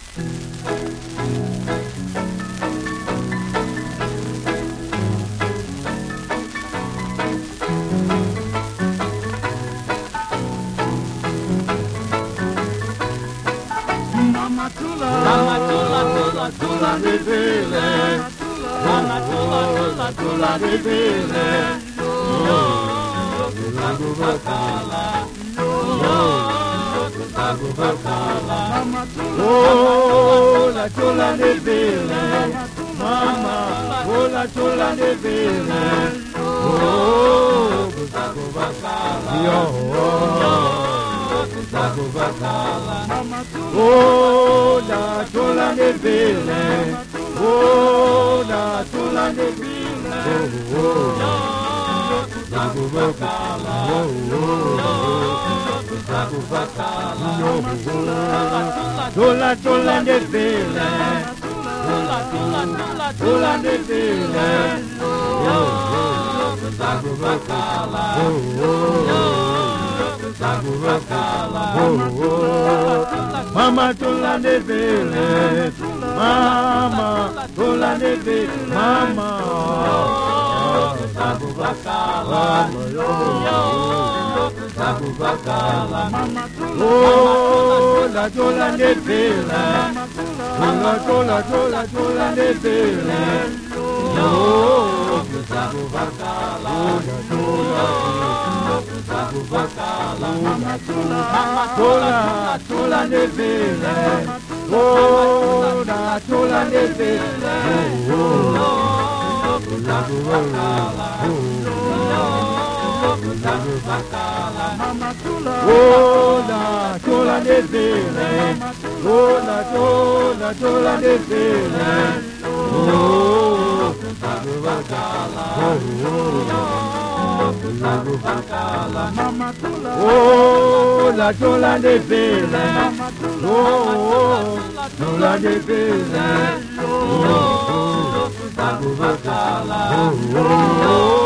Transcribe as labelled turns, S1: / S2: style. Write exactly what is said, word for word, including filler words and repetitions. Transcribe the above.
S1: Mama tula, mama tula, tula, tula de vile. Mama tula, tula, tula de vile. Yo, tulagu bakala. Yo, tulagu bakala. Mama tula, oh, la tula de vile. Mama, oh, la tula de vile. Oh, tulagu bakala. Yo, tulagu bakala. Oh, la tula de vile. Oh, la tula de vile. Oh, tulagu bakala. Tulagu bakala. Tula tula de vile. Tula tula tula tula de vile. Oh, tulagu bakala. Tulagu bakala. Mama tula de vile. Mama tula de vile. Mama tulagu bakala. Tulagu bakala. Oh, la tula de vile. Tula tula tula tula de vile. Oh, tulagu bakala. Tulagu bakala. Mama tula, tula, tula de vile. Oh, la tula de vile. Oh, tulagu bakala. Tulagu bakala. Mama tula, oh, la tula de vile. Oh, la tula, tula de vile. Oh, tulagu bakala. Tulagu bakala. Mama tula, oh, la tula de vile. Oh, tula de vile. Oh, tulagu bakala.